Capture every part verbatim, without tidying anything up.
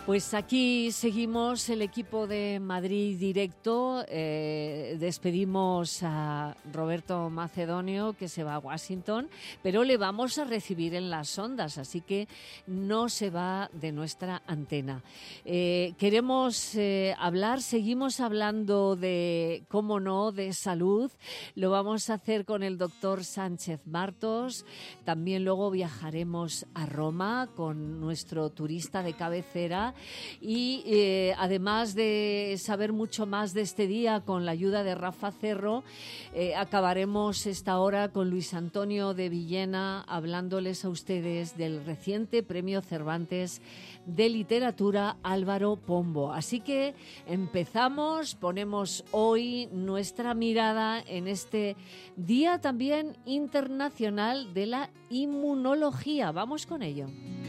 Pues aquí seguimos el equipo de Madrid Directo. Eh, despedimos a Roberto Macedonio, que se va a Washington, pero le vamos a recibir en las ondas, así que no se va de nuestra antena. Eh, queremos eh, hablar, seguimos hablando de, cómo no, de salud. Lo vamos a hacer con el doctor Sánchez Martos. También luego viajaremos a Roma con nuestro turista de cabecera. Y eh, además de saber mucho más de este día con la ayuda de Rafa Cerro, eh, acabaremos esta hora con Luis Antonio de Villena hablándoles a ustedes del reciente Premio Cervantes de Literatura Álvaro Pombo. Así que empezamos, ponemos hoy nuestra mirada en este Día también Internacional de la Inmunología. Vamos con ello.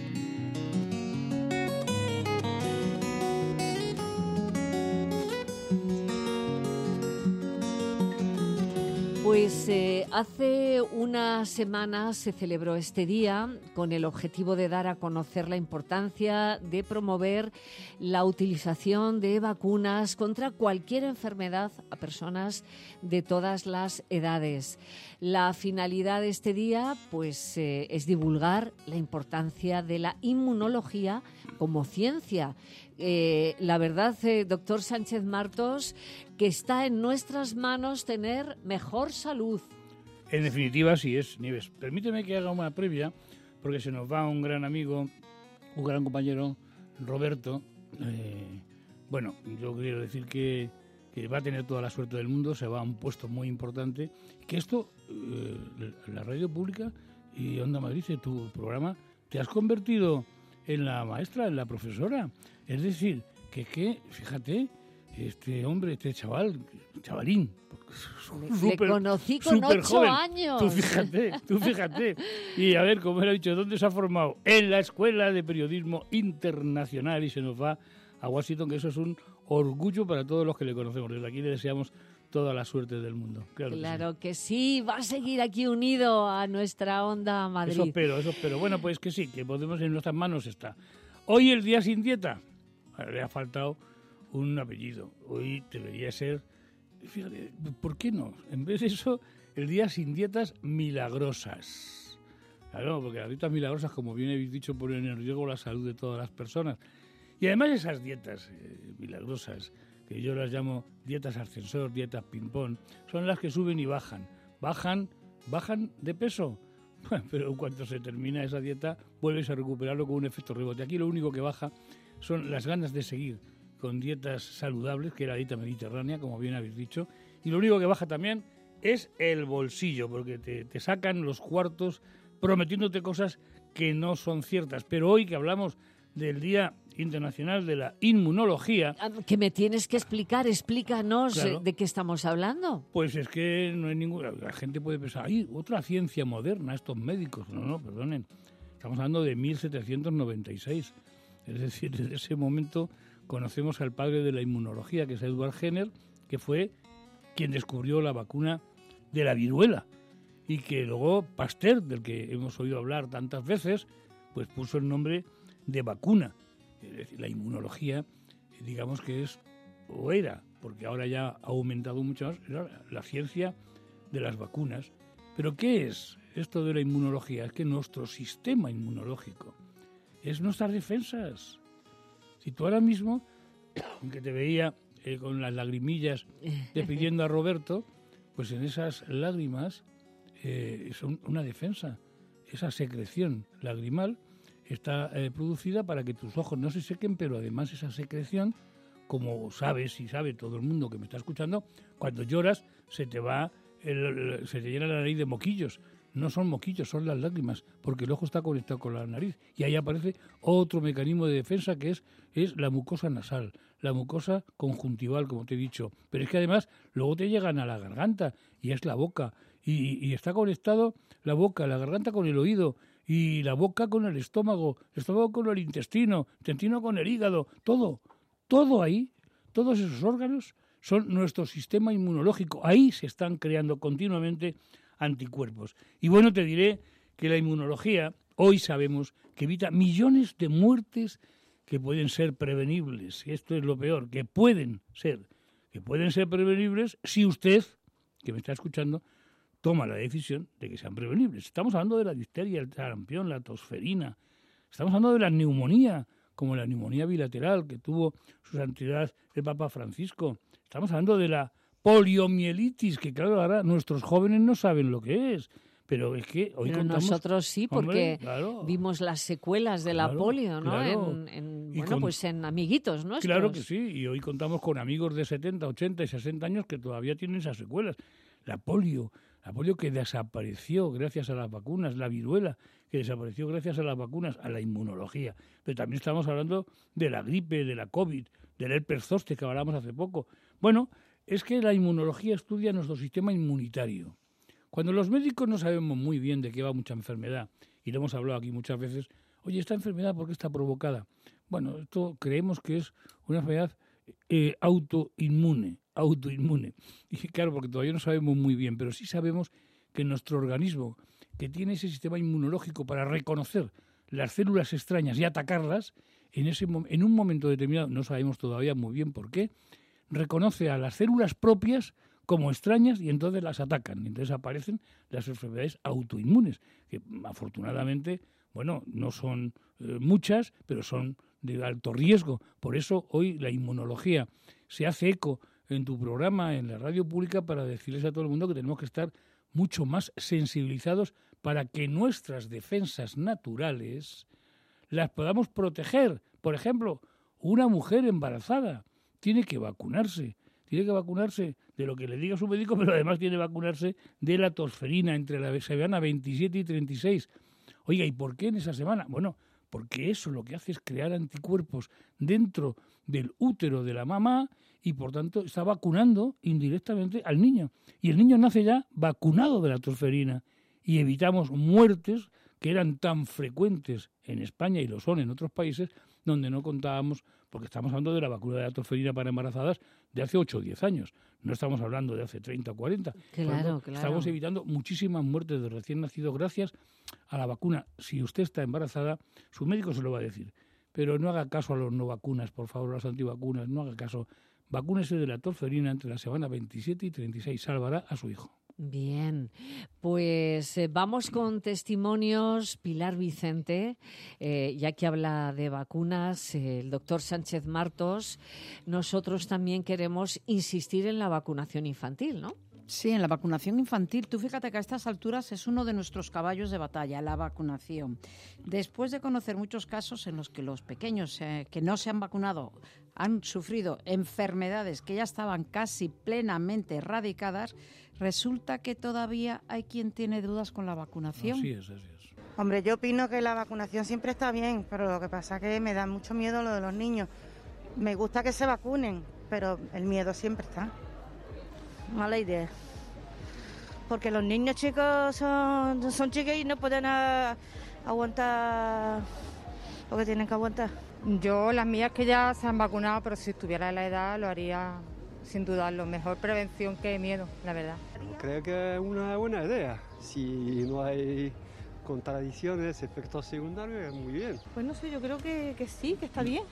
Pues eh, hace unas semanas se celebró este día con el objetivo de dar a conocer la importancia de promover la utilización de vacunas contra cualquier enfermedad a personas de todas las edades. La finalidad de este día pues, eh, es divulgar la importancia de la inmunología como ciencia. Eh, la verdad, eh, doctor Sánchez Martos, que está en nuestras manos tener mejor salud. En definitiva, así es, Nieves. Permíteme que haga una previa, porque se nos va un gran amigo, un gran compañero, Roberto. Eh, bueno, yo quiero decir que, que va a tener toda la suerte del mundo, se va a un puesto muy importante, que esto, eh, la radio pública y Onda Madrid, tu programa, te has convertido en la maestra, en la profesora. Es decir, que, que fíjate, este hombre, este chaval, chavalín, le, super, le conocí con ocho joven. años. Tú fíjate, tú fíjate. Y a ver, como él ha dicho, ¿dónde se ha formado? En la Escuela de Periodismo Internacional, y se nos va a Washington, que eso es un orgullo para todos los que le conocemos. Desde aquí le deseamos toda la suerte del mundo. Claro, claro que, sí. que sí, va a seguir aquí unido a nuestra Onda Madrid. Eso espero, eso espero. Bueno, pues que sí, que podemos, en nuestras manos está. Hoy el día sin dieta. Le ha faltado un apellido. Hoy debería ser, fíjate, ¿por qué no? En vez de eso, el día sin dietas milagrosas. Claro, porque las dietas milagrosas, como bien habéis dicho, ponen en riesgo la salud de todas las personas. Y además esas dietas eh, milagrosas, que yo las llamo dietas ascensor, dietas ping-pong, son las que suben y bajan. Bajan, bajan de peso. Pero en cuanto se termina esa dieta, vuelves a recuperarlo con un efecto rebote. Aquí lo único que baja son las ganas de seguir con dietas saludables, que es la dieta mediterránea, como bien habéis dicho. Y lo único que baja también es el bolsillo, porque te, te sacan los cuartos prometiéndote cosas que no son ciertas. Pero hoy que hablamos del Día Internacional de la Inmunología... Que me tienes que explicar, explícanos claro, de qué estamos hablando. Pues es que no hay ninguna... La gente puede pensar, ¡ay, otra ciencia moderna, estos médicos! No, no, perdonen. Estamos hablando de mil setecientos noventa y seis. Es decir, desde ese momento conocemos al padre de la inmunología, que es Edward Jenner, que fue quien descubrió la vacuna de la viruela. Y que luego Pasteur, del que hemos oído hablar tantas veces, pues puso el nombre de vacuna. Es decir, la inmunología, digamos que es, o era, porque ahora ya ha aumentado mucho más, era la ciencia de las vacunas. ¿Pero qué es esto de la inmunología? Es que nuestro sistema inmunológico es nuestras defensas. Si tú ahora mismo, aunque te veía eh, con las lagrimillas despidiendo a Roberto, pues en esas lágrimas eh, son una defensa. Esa secreción lagrimal está eh, producida para que tus ojos no se sequen, pero además esa secreción, como sabes y sabe todo el mundo que me está escuchando, cuando lloras se te va, el, el, se te llena la nariz de moquillos. No son moquillos, son las lágrimas, porque el ojo está conectado con la nariz. Y ahí aparece otro mecanismo de defensa que es, es la mucosa nasal, la mucosa conjuntival, como te he dicho. Pero es que además luego te llegan a la garganta y es la boca. Y, y está conectado la boca, la garganta con el oído, y la boca con el estómago, el estómago con el intestino, el intestino con el hígado, todo, todo ahí, todos esos órganos son nuestro sistema inmunológico. Ahí se están creando continuamente anticuerpos. Y bueno, te diré que la inmunología, hoy sabemos que evita millones de muertes que pueden ser prevenibles, y esto es lo peor, que pueden ser, que pueden ser prevenibles si usted, que me está escuchando, toma la decisión de que sean prevenibles. Estamos hablando de la difteria, el sarampión, la tosferina, estamos hablando de la neumonía, como la neumonía bilateral que tuvo su santidad el Papa Francisco. Estamos hablando de la poliomielitis, que claro, ahora nuestros jóvenes no saben lo que es. Pero es que hoy Pero contamos... nosotros sí, porque hombre, claro, vimos las secuelas de la claro, polio, ¿no? claro. En, en, Y bueno, con- pues en amiguitos nuestros. Claro que sí, y hoy contamos con amigos de setenta, ochenta y sesenta años que todavía tienen esas secuelas. La polio, la polio que desapareció gracias a las vacunas, la viruela que desapareció gracias a las vacunas, a la inmunología. Pero también estamos hablando de la gripe, de la COVID, del herpes zóster que hablamos hace poco. Bueno, es que la inmunología estudia nuestro sistema inmunitario. Cuando los médicos no sabemos muy bien de qué va mucha enfermedad, y lo hemos hablado aquí muchas veces, oye, ¿esta enfermedad por qué está provocada? Bueno, esto creemos que es una enfermedad eh, autoinmune, autoinmune. Y claro, porque todavía no sabemos muy bien, pero sí sabemos que nuestro organismo, que tiene ese sistema inmunológico para reconocer las células extrañas y atacarlas, en, ese, mom- en un momento determinado, no sabemos todavía muy bien por qué, reconoce a las células propias como extrañas y entonces las atacan. Y entonces aparecen las enfermedades autoinmunes, que afortunadamente, bueno, no son eh, muchas, pero son de alto riesgo. Por eso hoy la inmunología se hace eco en tu programa, en la radio pública, para decirles a todo el mundo que tenemos que estar mucho más sensibilizados para que nuestras defensas naturales las podamos proteger. Por ejemplo, una mujer embarazada tiene que vacunarse. Tiene que vacunarse de lo que le diga su médico, pero además tiene que vacunarse de la tosferina entre la semana veintisiete y treinta y seis. Oiga, ¿y por qué en esa semana? Bueno, porque eso lo que hace es crear anticuerpos dentro del útero de la mamá y, por tanto, está vacunando indirectamente al niño. Y el niño nace ya vacunado de la tosferina y evitamos muertes que eran tan frecuentes en España y lo son en otros países donde no contábamos, porque estamos hablando de la vacuna de la tosferina para embarazadas de hace ocho o diez años, no estamos hablando de hace treinta o cuarenta. Claro, Cuando claro. Estamos evitando muchísimas muertes de recién nacidos gracias a la vacuna. Si usted está embarazada, su médico se lo va a decir, pero no haga caso a los no vacunas, por favor, a las antivacunas, no haga caso. Vacúnese de la tosferina entre la semana veintisiete y treinta y seis, salvará a su hijo. Bien, pues eh, vamos con testimonios. Pilar Vicente, eh, ya que habla de vacunas, eh, el doctor Sánchez Martos, nosotros también queremos insistir en la vacunación infantil, ¿no? Sí, en la vacunación infantil. Tú fíjate que a estas alturas es uno de nuestros caballos de batalla, la vacunación. Después de conocer muchos casos en los que los pequeños eh, que no se han vacunado han sufrido enfermedades que ya estaban casi plenamente erradicadas, resulta que todavía hay quien tiene dudas con la vacunación. Así es, así es. Hombre, yo opino que la vacunación siempre está bien, pero lo que pasa es que me da mucho miedo lo de los niños. Me gusta que se vacunen, pero el miedo siempre está. Mala idea. Porque los niños chicos son, son chicos y no pueden a, aguantar lo que tienen que aguantar. Yo, las mías que ya se han vacunado, pero si estuviera en la edad lo haría sin dudarlo. Mejor prevención que miedo, la verdad. Creo que es una buena idea. Si no hay contradicciones, efectos secundarios, es muy bien. Pues no sé, yo creo que, que sí, que está bien.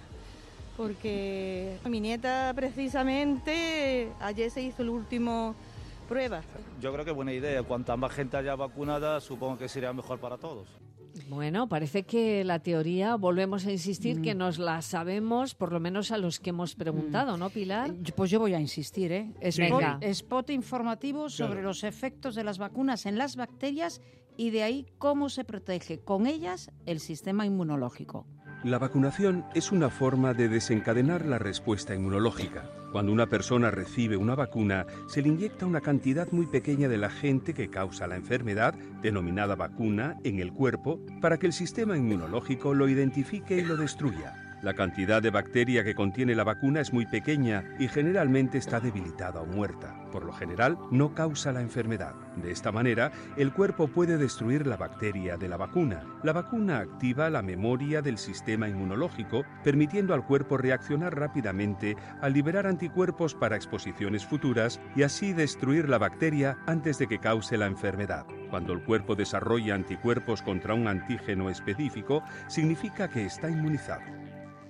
Porque mi nieta precisamente ayer se hizo el último prueba. Yo creo que es buena idea. Cuanta más gente haya vacunada, supongo que sería mejor para todos. Bueno, parece que la teoría, volvemos a insistir, Mm. que nos la sabemos, por lo menos a los que hemos preguntado, ¿no, Pilar? Eh, Pues yo voy a insistir, ¿eh? Spot, Venga. spot informativo sobre Claro. los efectos de las vacunas en las bacterias y de ahí cómo se protege con ellas el sistema inmunológico. La vacunación es una forma de desencadenar la respuesta inmunológica. Cuando una persona recibe una vacuna, se le inyecta una cantidad muy pequeña del agente que causa la enfermedad, denominada vacuna, en el cuerpo, para que el sistema inmunológico lo identifique y lo destruya. La cantidad de bacteria que contiene la vacuna es muy pequeña y generalmente está debilitada o muerta. Por lo general, no causa la enfermedad. De esta manera, el cuerpo puede destruir la bacteria de la vacuna. La vacuna activa la memoria del sistema inmunológico, permitiendo al cuerpo reaccionar rápidamente al liberar anticuerpos para exposiciones futuras y así destruir la bacteria antes de que cause la enfermedad. Cuando el cuerpo desarrolla anticuerpos contra un antígeno específico, significa que está inmunizado.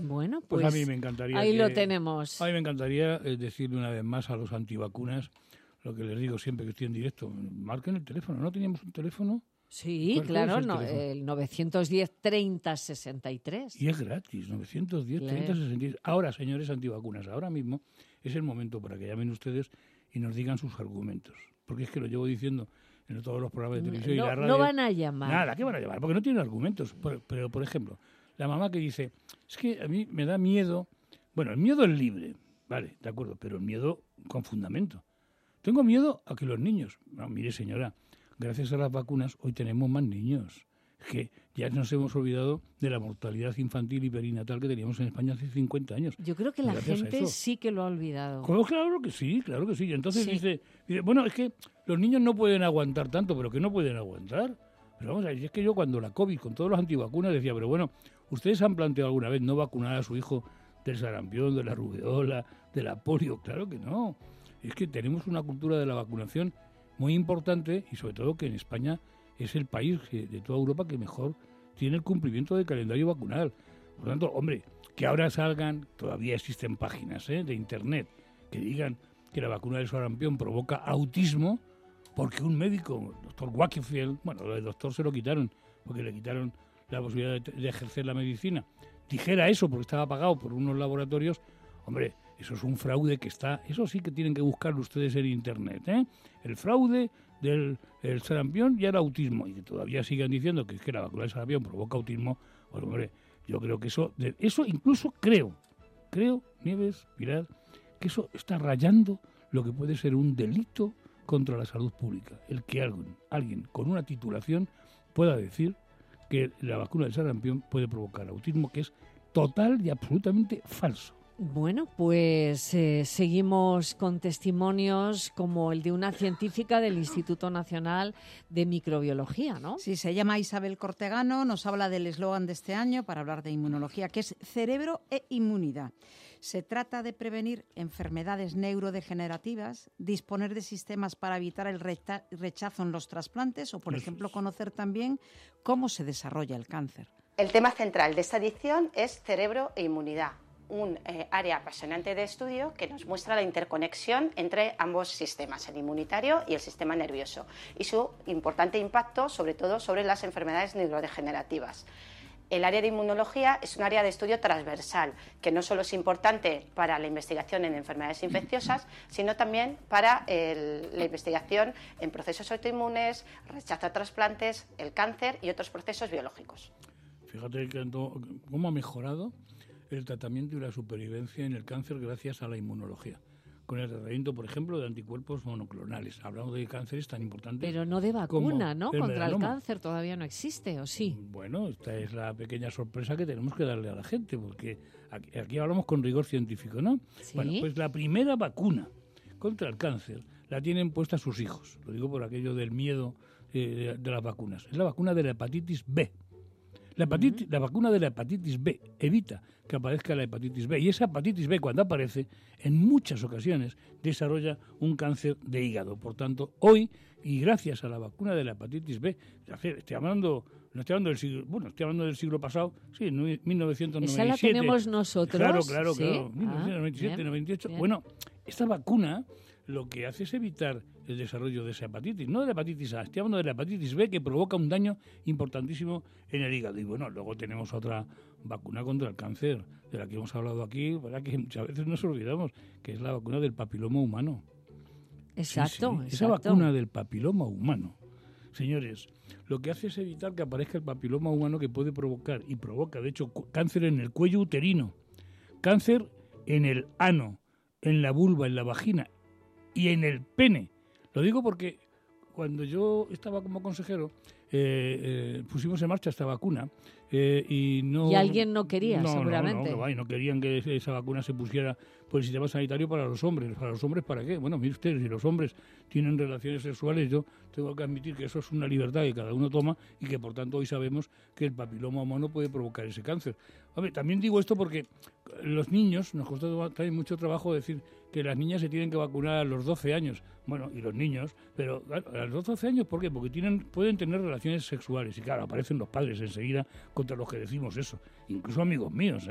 Bueno, pues, pues a mí me encantaría ahí que, lo tenemos. A mí me encantaría eh, decirle una vez más a los antivacunas lo que les digo siempre que estoy en directo. Marquen el teléfono. ¿No teníamos un teléfono? Sí, ¿Cuál, claro, cuál es el, no, teléfono? el novecientos diez treinta sesenta y tres. Y es gratis, novecientos diez treinta sesenta y tres. Ahora, señores antivacunas, ahora mismo es el momento para que llamen ustedes y nos digan sus argumentos. Porque es que lo llevo diciendo en todos los programas de televisión no, y la radio. No van a llamar. Nada, ¿qué van a llamar? Porque no tienen argumentos. Pero, pero, por ejemplo, la mamá que dice, es que a mí me da miedo. Bueno, el miedo es libre, vale, de acuerdo, pero el miedo con fundamento. Tengo miedo a que los niños... No, mire, señora, gracias a las vacunas hoy tenemos más niños. Es que ya nos hemos olvidado de la mortalidad infantil y perinatal que teníamos en España hace cincuenta años. Yo creo que la Gracias a gente eso. sí que lo ha olvidado. Claro, claro que sí, claro que sí. Y entonces Sí. dice, dice, bueno, es que los niños no pueden aguantar tanto, pero que no pueden aguantar. Pero vamos a ver, es que yo cuando la COVID, con todos los antivacunas, decía, pero bueno, ¿ustedes han planteado alguna vez no vacunar a su hijo del sarampión, de la rubeola, de la polio? Claro que no. Es que tenemos una cultura de la vacunación muy importante y sobre todo que en España es el país que, de toda Europa que mejor tiene el cumplimiento del calendario vacunal. Por lo tanto, hombre, que ahora salgan, todavía existen páginas ¿eh? de internet que digan que la vacuna del sarampión provoca autismo porque un médico, el doctor Wakefield, bueno, lo del doctor se lo quitaron porque le quitaron la posibilidad de, de ejercer la medicina, dijera eso porque estaba pagado por unos laboratorios, hombre, eso es un fraude que está... Eso sí que tienen que buscarlo ustedes en internet, ¿eh? El fraude del el sarampión y el autismo. Y que todavía sigan diciendo que es que la vacuna del sarampión provoca autismo. Pues, hombre, yo creo que eso... De, eso incluso creo, creo, Nieves, Pilar, que eso está rayando lo que puede ser un delito contra la salud pública. El que alguien, alguien con una titulación pueda decir que la vacuna del sarampión puede provocar autismo, que es total y absolutamente falso. Bueno, pues eh, seguimos con testimonios como el de una científica del Instituto Nacional de Microbiología, ¿no? Sí, se llama Isabel Cortegano, nos habla del eslogan de este año para hablar de inmunología, que es cerebro e inmunidad. Se trata de prevenir enfermedades neurodegenerativas, disponer de sistemas para evitar el recha- rechazo en los trasplantes o, por Eso ejemplo, es. conocer también cómo se desarrolla el cáncer. El tema central de esta edición es cerebro e inmunidad, un eh, área apasionante de estudio que nos muestra la interconexión entre ambos sistemas, el inmunitario y el sistema nervioso, y su importante impacto, sobre todo, sobre las enfermedades neurodegenerativas. El área de inmunología es un área de estudio transversal, que no solo es importante para la investigación en enfermedades infecciosas, sino también para el, la investigación en procesos autoinmunes, rechazo a trasplantes, el cáncer y otros procesos biológicos. Fíjate que no- cómo ha mejorado el tratamiento y la supervivencia en el cáncer gracias a la inmunología. Con el tratamiento, por ejemplo, de anticuerpos monoclonales. Hablamos de cánceres tan importantes. Pero no de como vacuna, ¿no? el Contra el melanoma. cáncer todavía no existe, ¿o sí? Bueno, esta es la pequeña sorpresa que tenemos que darle a la gente, porque aquí, aquí hablamos con rigor científico, ¿no? Sí. Bueno, pues la primera vacuna contra el cáncer la tienen puesta sus hijos. Lo digo por aquello del miedo eh, de, de las vacunas. Es la vacuna de la hepatitis B. La, hepatitis, la vacuna de la hepatitis B evita que aparezca la hepatitis B y esa hepatitis B cuando aparece en muchas ocasiones desarrolla un cáncer de hígado. Por tanto, hoy y gracias a la vacuna de la hepatitis B, estoy hablando, no estoy hablando del siglo, bueno, estoy hablando del siglo pasado, sí, en mil novecientos noventa y siete. Esa la tenemos nosotros. Claro, claro, ¿sí? claro. mil novecientos noventa y siete, Ah, bien, noventa y ocho. bien. Bueno, esta vacuna lo que hace es evitar el desarrollo de esa hepatitis, no de la hepatitis A, estoy hablando de la hepatitis B que provoca un daño importantísimo en el hígado. Y bueno, luego tenemos otra vacuna contra el cáncer, de la que hemos hablado aquí, ¿verdad? Que muchas veces nos olvidamos, que es la vacuna del papiloma humano. Exacto, Sí, sí, exacto. Esa vacuna del papiloma humano, señores, lo que hace es evitar que aparezca el papiloma humano que puede provocar, y provoca, de hecho, cu- cáncer en el cuello uterino, cáncer en el ano, en la vulva, en la vagina y en el pene. Lo digo porque cuando yo estaba como consejero, eh, eh, pusimos en marcha esta vacuna eh, y no... Y alguien no quería, no, seguramente. No, no, no, y no querían que esa vacuna se pusiera por el sistema sanitario para los hombres. ¿Para los hombres para qué? Bueno, mire ustedes, si los hombres tienen relaciones sexuales, yo tengo que admitir que eso es una libertad que cada uno toma y que por tanto hoy sabemos que el papiloma humano puede provocar ese cáncer. Hombre, también digo esto porque los niños, nos costó también mucho trabajo decir que las niñas se tienen que vacunar a los doce años. Bueno, y los niños, pero claro, a los doce años, ¿por qué? Porque tienen, pueden tener relaciones sexuales y claro, aparecen los padres enseguida contra los que decimos eso. Incluso amigos míos, ¿eh?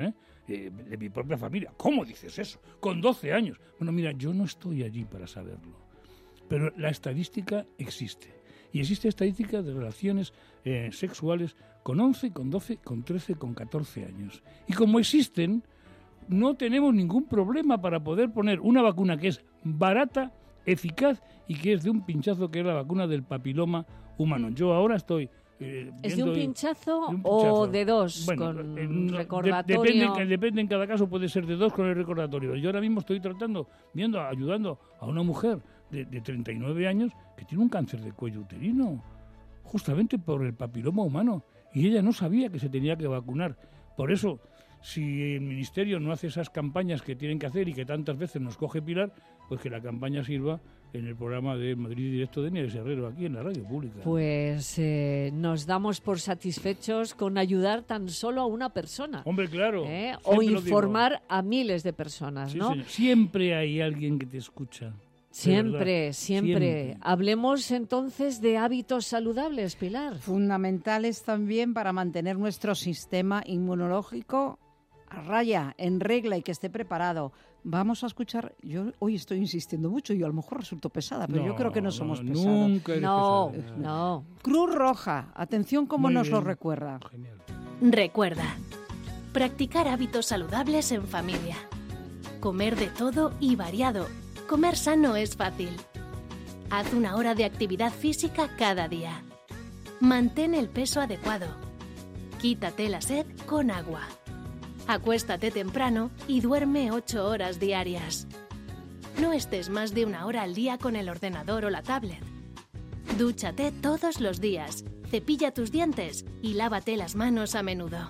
eh, de mi propia familia. ¿Cómo dices eso? Con doce años. Bueno, mira, yo no estoy allí para saberlo, pero la estadística existe. Y existe estadística de relaciones eh, sexuales con once, con doce, con trece, con catorce años. Y como existen, no tenemos ningún problema para poder poner una vacuna que es barata, eficaz y que es de un pinchazo, que es la vacuna del papiloma humano. Yo ahora estoy... Eh, ¿Es de un, pinchazo, de un pinchazo o de dos? Bueno, con eh, no, recordatorio. De, depende, depende en cada caso, puede ser de dos con el recordatorio. Yo ahora mismo estoy tratando, viendo, ayudando a una mujer de, de treinta y nueve años que tiene un cáncer de cuello uterino, justamente por el papiloma humano. Y ella no sabía que se tenía que vacunar. Por eso, si el Ministerio no hace esas campañas que tienen que hacer y que tantas veces nos coge Pilar, pues que la campaña sirva en el programa de Madrid Directo de Nieves Herrero, aquí en la radio pública. Pues eh, nos damos por satisfechos con ayudar tan solo a una persona. Hombre, claro. ¿Eh? O informar a miles de personas, sí, ¿no? Señor. Siempre hay alguien que te escucha. Siempre, siempre, siempre. Hablemos entonces de hábitos saludables, Pilar. Fundamentales también para mantener nuestro sistema inmunológico a raya, en regla y que esté preparado. Vamos a escuchar, yo hoy estoy insistiendo mucho, yo a lo mejor resulto pesada, pero no, yo creo que no, no somos no, pesados. Nunca eres no, pesada. no. Cruz Roja, atención cómo Muy nos bien. lo recuerda. Genial. Recuerda, practicar hábitos saludables en familia. Comer de todo y variado. Comer sano es fácil. Haz una hora de actividad física cada día. Mantén el peso adecuado. Quítate la sed con agua. Acuéstate temprano y duerme ocho horas diarias. No estés más de una hora al día con el ordenador o la tablet. Dúchate todos los días, cepilla tus dientes y lávate las manos a menudo.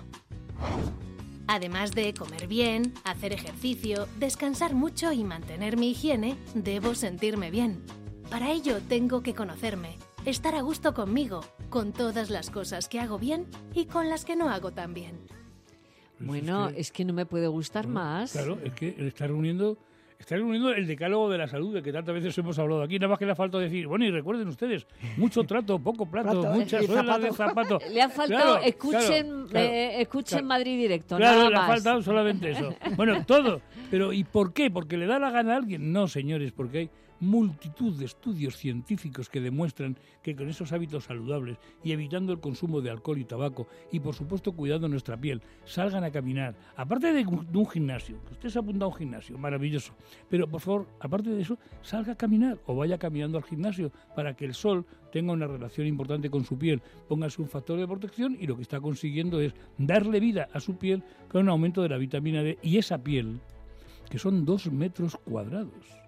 Además de comer bien, hacer ejercicio, descansar mucho y mantener mi higiene, debo sentirme bien. Para ello tengo que conocerme, estar a gusto conmigo, con todas las cosas que hago bien y con las que no hago tan bien. Pues Bueno, es que, es que no me puede gustar bueno, más. Claro, es que él está reuniendo, está reuniendo el decálogo de la salud, de que tantas veces hemos hablado aquí. Nada más que le ha faltado decir, bueno, y recuerden ustedes, mucho trato, poco plato, Plato, muchas y suelas de zapato. zapato. Le ha faltado, Claro, escuchen, claro, claro, eh, escuchen claro. Madrid Directo, Claro, nada le ha más. faltado solamente eso. Bueno, todo. Pero ¿y por qué? ¿Porque le da la gana a alguien? No, señores, porque hay multitud de estudios científicos que demuestran que con esos hábitos saludables y evitando el consumo de alcohol y tabaco y, por supuesto, cuidando nuestra piel, salgan a caminar. Aparte de un, de un gimnasio, que usted se ha apuntado a un gimnasio, maravilloso. Pero, por favor, aparte de eso, salga a caminar o vaya caminando al gimnasio para que el sol tenga una relación importante con su piel. Póngase un factor de protección y lo que está consiguiendo es darle vida a su piel con un aumento de la vitamina D y esa piel, que son dos metros cuadrados.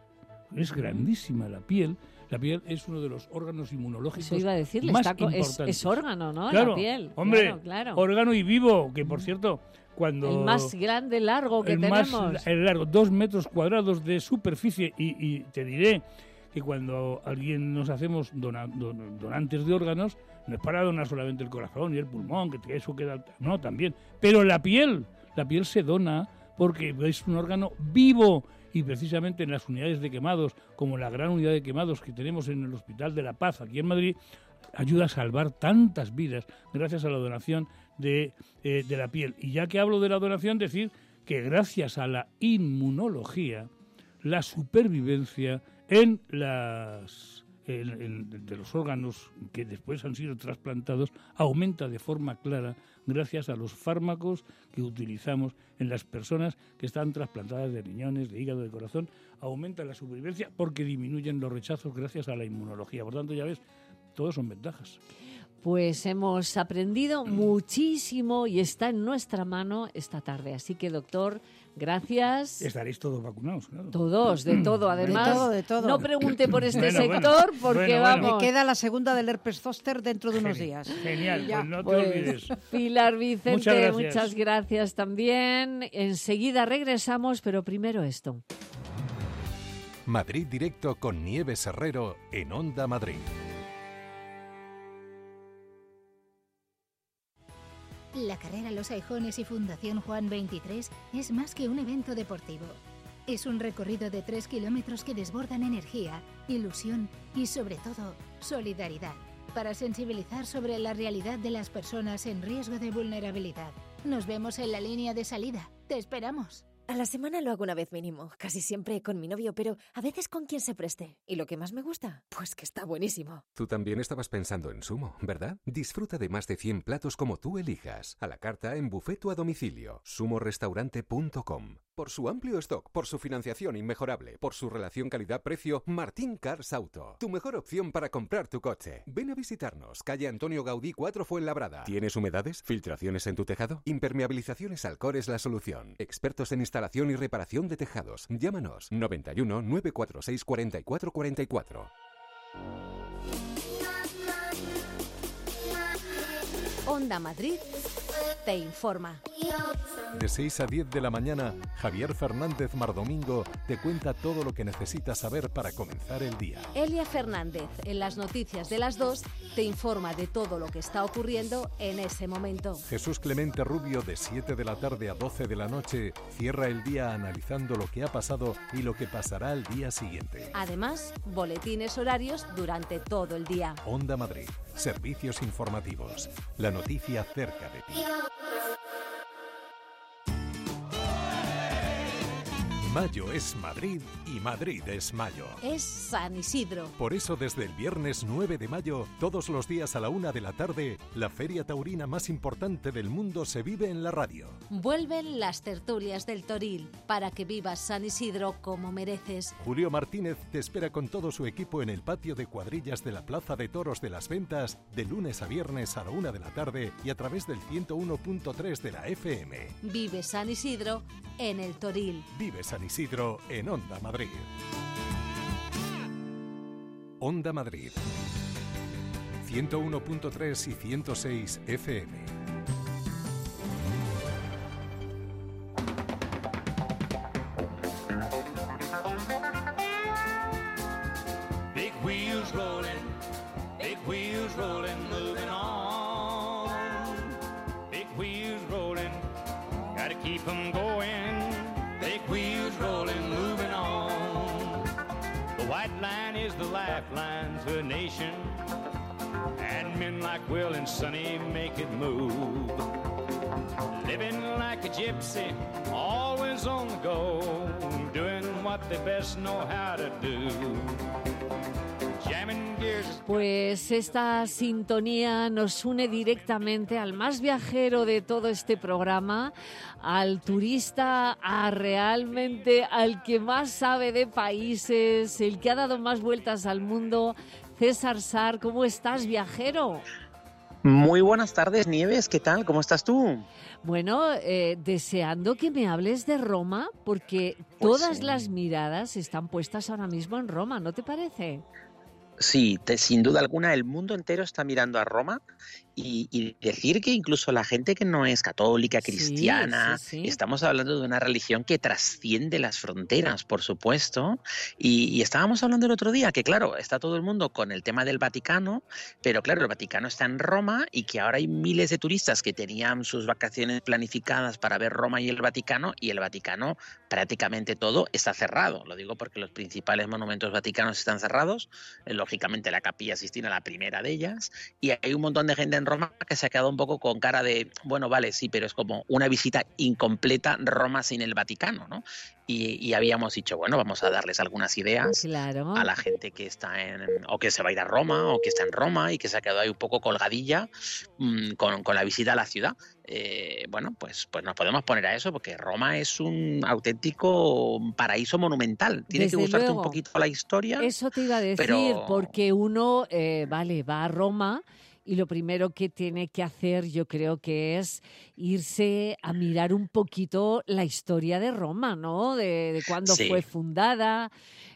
Es grandísima la piel. La piel es uno de los órganos inmunológicos Eso iba a decirle, más está co- es, importantes. es órgano, ¿no? Claro, La piel. hombre, claro, claro. órgano y vivo, que por cierto, cuando... El más grande, largo que el tenemos. más el largo, dos metros cuadrados de superficie. Y, y te diré que cuando alguien nos hacemos dona, don, donantes de órganos, no es para donar solamente el corazón y el pulmón, que eso queda... No, también. Pero la piel, la piel se dona porque es un órgano vivo. Y precisamente en las unidades de quemados, como la gran unidad de quemados que tenemos en el Hospital de la Paz, aquí en Madrid, ayuda a salvar tantas vidas gracias a la donación de, eh, de la piel. Y ya que hablo de la donación, decir que gracias a la inmunología, la supervivencia en las en, en, de los órganos que después han sido trasplantados aumenta de forma clara gracias a los fármacos que utilizamos en las personas que están trasplantadas de riñones, de hígado, de corazón. Aumenta la supervivencia porque disminuyen los rechazos gracias a la inmunología. Por tanto, ya ves, todos son ventajas. Pues hemos aprendido muchísimo y está en nuestra mano esta tarde. Así que, doctor, gracias. Estaréis todos vacunados, claro. Todos, de todo. Además, de todo, de todo. no pregunte por este bueno, sector bueno, porque bueno, vamos. bueno. Me queda la segunda del herpes zóster dentro de unos días. Genial, Ya. pues no te Pues, olvides. Pilar Vicente, Muchas gracias. muchas gracias también. Enseguida regresamos, pero primero esto. Madrid Directo con Nieves Herrero en Onda Madrid. La carrera Los Aijones y Fundación Juan veintitrés es más que un evento deportivo. Es un recorrido de tres kilómetros que desbordan energía, ilusión y, sobre todo, solidaridad, para sensibilizar sobre la realidad de las personas en riesgo de vulnerabilidad. Nos vemos en la línea de salida. Te esperamos. A la semana lo hago una vez mínimo, casi siempre con mi novio, pero a veces con quien se preste. ¿Y lo que más me gusta? Pues que está buenísimo. Tú también estabas pensando en Sumo, ¿verdad? Disfruta de más de cien platos como tú elijas, a la carta, en buffet o a domicilio. sumo restaurante punto com. Por su amplio stock, por su financiación inmejorable, por su relación calidad-precio, Martín Cars Auto. Tu mejor opción para comprar tu coche. Ven a visitarnos, calle Antonio Gaudí cuatro Fuenlabrada. ¿Tienes humedades? ¿Filtraciones en tu tejado? Impermeabilizaciones Alcor es la solución. Expertos en instalación y reparación de tejados. Llámanos noventa y uno, nueve cuatro seis, cuarenta y cuatro cuarenta y cuatro. Onda Madrid te informa. De seis a diez de la mañana, Javier Fernández Mardomingo te cuenta todo lo que necesitas saber para comenzar el día. Elia Fernández, en las noticias de las dos, te informa de todo lo que está ocurriendo en ese momento. Jesús Clemente Rubio, de siete de la tarde a doce de la noche, cierra el día analizando lo que ha pasado y lo que pasará al día siguiente. Además, boletines horarios durante todo el día. Onda Madrid, servicios informativos. La noticia cerca de ti. Mayo es Madrid y Madrid es mayo. Es San Isidro. Por eso desde el viernes nueve de mayo, todos los días a la una de la tarde, la feria taurina más importante del mundo se vive en la radio. Vuelven las tertulias del Toril para que vivas San Isidro como mereces. Julio Martínez te espera con todo su equipo en el patio de cuadrillas de la Plaza de Toros de las Ventas de lunes a viernes a la una de la tarde y a través del ciento uno punto tres de la F M. Vive San Isidro en el Toril. Vive San Isidro en Onda Madrid. Onda Madrid. ciento uno punto tres y ciento seis F M. Big wheels rolling, big wheels rolling, moving on. Big wheels rolling, gotta keep them going. Big wheels rolling, moving on. The white line is the lifeline to a nation, and men like Will and Sonny make it move. Living like a gypsy, always on the go, doing what they best know how to do. Pues esta sintonía nos une directamente al más viajero de todo este programa, al turista, a realmente al que más sabe de países, el que ha dado más vueltas al mundo, César Sar. ¿Cómo estás, viajero? Muy buenas tardes, Nieves. ¿Qué tal? ¿Cómo estás tú? Bueno, eh, deseando que me hables de Roma, porque Pues todas sí. las miradas están puestas ahora mismo en Roma, ¿no te parece? Sí, te- sin duda alguna el mundo entero está mirando a Roma y, y decir que incluso la gente que no es católica, Sí, cristiana, sí, sí. estamos hablando de una religión que trasciende las fronteras, por supuesto, y, y estábamos hablando el otro día que claro, está todo el mundo con el tema del Vaticano, pero claro, el Vaticano está en Roma y que ahora hay miles de turistas que tenían sus vacaciones planificadas para ver Roma y el Vaticano, y el Vaticano prácticamente todo está cerrado. Lo digo porque los principales monumentos vaticanos están cerrados, eh, lógicamente la Capilla Sistina, la primera de ellas, y hay un montón de gente en Roma que se ha quedado un poco con cara de, bueno, vale, sí, pero es como una visita incompleta, Roma sin el Vaticano, ¿no? Y, y habíamos dicho, bueno, vamos a darles algunas ideas Claro. a la gente que está en, o que se va a ir a Roma, o que está en Roma y que se ha quedado ahí un poco colgadilla mmm, con, con la visita a la ciudad. Eh, bueno, pues, pues nos podemos poner a eso, porque Roma es un auténtico paraíso monumental. Tiene Desde que gustarte luego. un poquito la historia. Eso te iba a decir, pero- porque uno, eh, vale, va a Roma y lo primero que tiene que hacer, yo creo que es irse a mirar un poquito la historia de Roma, ¿no? De, de cuándo Sí. fue fundada,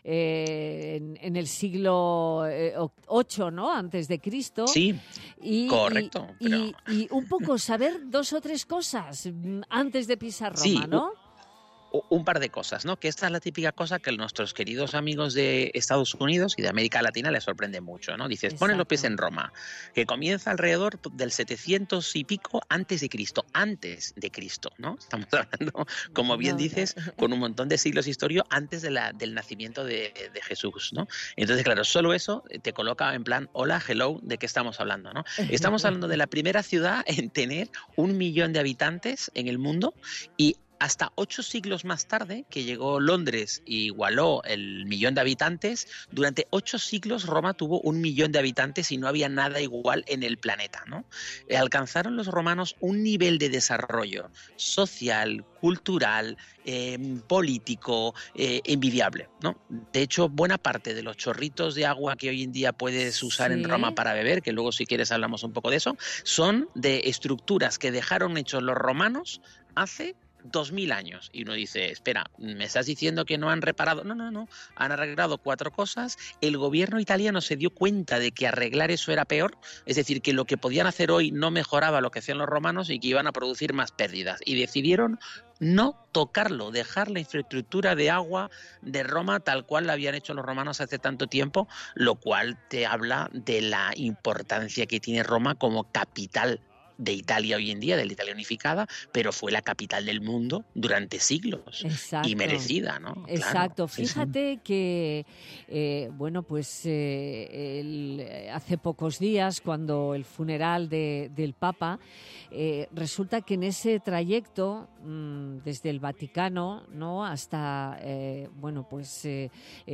eh, en, en el siglo eh, o- ocho, ¿no? Antes de Cristo. Sí, Y, correcto, Y, y- y un poco saber dos o tres cosas mm, antes de pisar Roma, Sí, ¿no? u- un par de cosas, ¿no? Que esta es la típica cosa que a nuestros queridos amigos de Estados Unidos y de América Latina les sorprende mucho, ¿no? Dices, pones los pies en Roma, que comienza alrededor del setecientos y pico antes de Cristo, antes de Cristo, ¿no? Estamos hablando, como bien No, dices, con un montón de siglos historia antes de la, del nacimiento de, de Jesús, ¿no? Entonces, claro, solo eso te coloca en plan, hola, hello, ¿de qué estamos hablando, no? Estamos hablando de la primera ciudad en tener un millón de habitantes en el mundo y hasta ocho siglos más tarde, que llegó Londres y igualó el millón de habitantes, durante ocho siglos Roma tuvo un millón de habitantes y no había nada igual en el planeta, ¿no? Eh, alcanzaron los romanos un nivel de desarrollo social, cultural, eh, político, eh, envidiable, ¿no? De hecho, buena parte de los chorritos de agua que hoy en día puedes usar Sí. en Roma para beber, que luego si quieres hablamos un poco de eso, son de estructuras que dejaron hechos los romanos hace dos mil años. Y uno dice, espera, ¿me estás diciendo que no han reparado? No, no, no. Han arreglado cuatro cosas. El gobierno italiano se dio cuenta de que arreglar eso era peor. Es decir, que lo que podían hacer hoy no mejoraba lo que hacían los romanos y que iban a producir más pérdidas. Y decidieron no tocarlo, dejar la infraestructura de agua de Roma tal cual la habían hecho los romanos hace tanto tiempo, lo cual te habla de la importancia que tiene Roma como capital de Italia hoy en día, de la Italia unificada, pero fue la capital del mundo durante siglos. Exacto. Y merecida, ¿no? Exacto. Claro, sí, sí. Fíjate que, eh, bueno, pues eh, el, hace pocos días, cuando el funeral de, del Papa, eh, resulta que en ese trayecto, mmm, desde el Vaticano, ¿no?, hasta, eh, bueno, pues eh,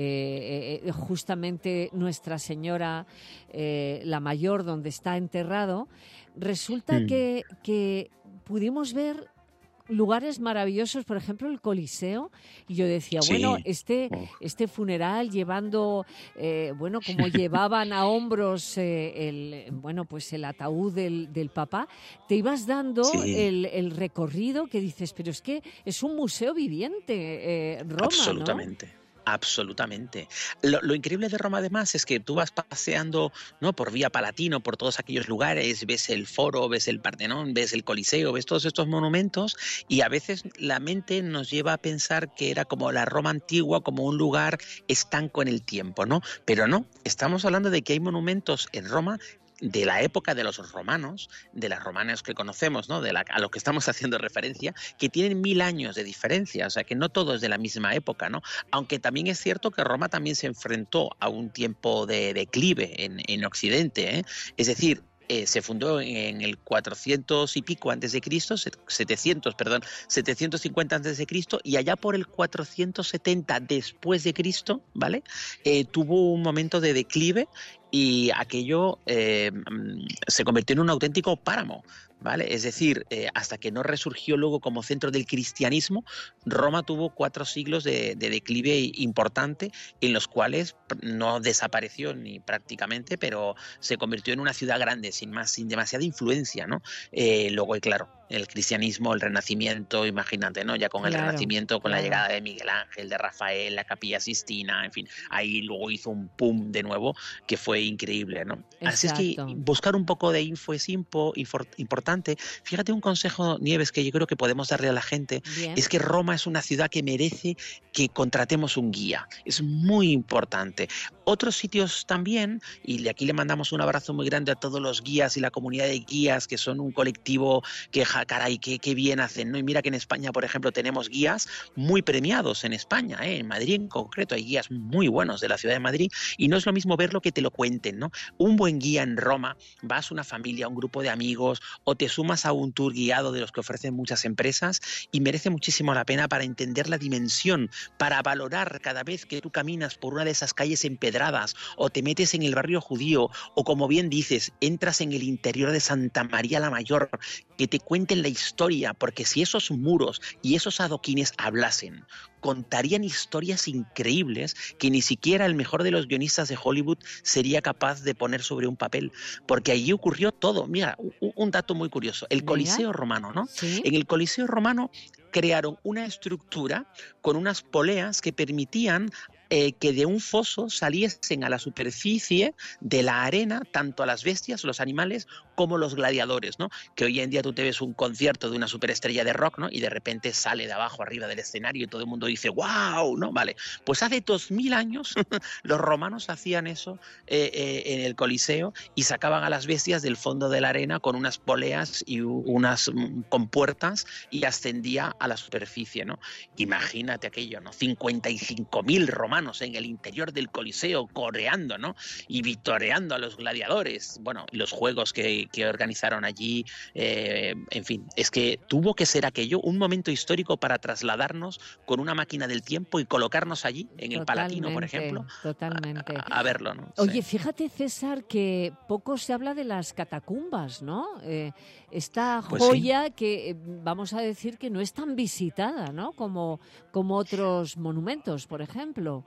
eh, eh, justamente Nuestra Señora, eh, la Mayor, donde está enterrado, resulta Mm. que, que pudimos ver lugares maravillosos, por ejemplo el Coliseo, y yo decía, Sí. bueno, este, Oh. este funeral llevando, eh, bueno, como llevaban a hombros eh, el, bueno, pues el ataúd del, del Papa, te ibas dando Sí. el, el recorrido que dices, pero es que es un museo viviente, eh, Roma, Absolutamente. Absolutamente. Lo, lo increíble de Roma, además, es que tú vas paseando, ¿no?, por Vía Palatino, por todos aquellos lugares, ves el Foro, ves el Partenón, ves el Coliseo, ves todos estos monumentos, y a veces la mente nos lleva a pensar que era como la Roma antigua, como un lugar estanco en el tiempo, ¿no? Pero no, estamos hablando de que hay monumentos en Roma de la época de los romanos, de las romanas que conocemos, ¿no?, de la, a lo que estamos haciendo referencia, que tienen mil años de diferencia, o sea que no todo es de la misma época, ¿no? Aunque también es cierto que Roma también se enfrentó a un tiempo de declive en, en Occidente, ¿eh? Es decir, Eh, se fundó en el cuatrocientos y pico antes de Cristo, setecientos, perdón, setecientos cincuenta antes de Cristo, y allá por el cuatrocientos setenta después de Cristo, ¿vale? Eh, tuvo un momento de declive y aquello eh, se convirtió en un auténtico páramo, ¿vale? Es decir, eh, hasta que no resurgió luego como centro del cristianismo, Roma tuvo cuatro siglos de, de declive importante en los cuales no desapareció ni prácticamente, pero se convirtió en una ciudad grande, sin más, sin demasiada influencia, ¿no? Eh, luego, y claro, el cristianismo, el Renacimiento, imagínate, ¿no? Ya con el Claro, Renacimiento, con claro. la llegada de Miguel Ángel, de Rafael, la Capilla Sistina, en fin, ahí luego hizo un pum de nuevo que fue increíble, ¿no? Así es que Exacto. buscar un poco de info es impo, infor, importante. Fíjate, un consejo, Nieves, que yo creo que podemos darle a la gente, Bien. es que Roma es una ciudad que merece que contratemos un guía. Es muy importante. Otros sitios también, y de aquí le mandamos un abrazo muy grande a todos los guías y la comunidad de guías, que son un colectivo que, ja, caray, qué, qué bien hacen, ¿no? Y mira que en España, por ejemplo, tenemos guías muy premiados en España, ¿eh? En Madrid en concreto hay guías muy buenos de la ciudad de Madrid, y no es lo mismo verlo que te lo cuenten, ¿no? Un buen guía en Roma, vas una familia, un grupo de amigos, o te sumas a un tour guiado de los que ofrecen muchas empresas, y merece muchísimo la pena para entender la dimensión, para valorar cada vez que tú caminas por una de esas calles empedradas, o te metes en el barrio judío, o como bien dices, entras en el interior de Santa María la Mayor, que te cuenten la historia, porque si esos muros y esos adoquines hablasen, contarían historias increíbles que ni siquiera el mejor de los guionistas de Hollywood sería capaz de poner sobre un papel, porque allí ocurrió todo. Mira, un, un dato muy curioso, el Venga. Coliseo romano, ¿no? Sí. En el Coliseo romano crearon una estructura con unas poleas que permitían eh, que de un foso saliesen a la superficie de la arena tanto a las bestias, los animales, como los gladiadores, ¿no? Que hoy en día tú te ves un concierto de una superestrella de rock, ¿no? Y de repente sale de abajo arriba del escenario y todo el mundo dice ¡wow! ¿No? Vale, pues hace dos mil años los romanos hacían eso eh, eh, en el Coliseo y sacaban a las bestias del fondo de la arena con unas poleas y unas mm, compuertas y ascendía a la superficie, ¿no? Imagínate aquello, ¿no? cincuenta y cinco mil romanos romanos en el interior del Coliseo coreando, ¿no? Y victoreando a los gladiadores. Bueno, los juegos que, que organizaron allí, eh, en fin, es que tuvo que ser aquello un momento histórico para trasladarnos con una máquina del tiempo y colocarnos allí, en el Palatino, por ejemplo, totalmente. A, a verlo, ¿no? Oye, Sí. fíjate, César, que poco se habla de las catacumbas, ¿no? Eh, esta Pues sí. joya que eh, vamos a decir que no es tan visitada, ¿no? Como, como otros monumentos, por ejemplo.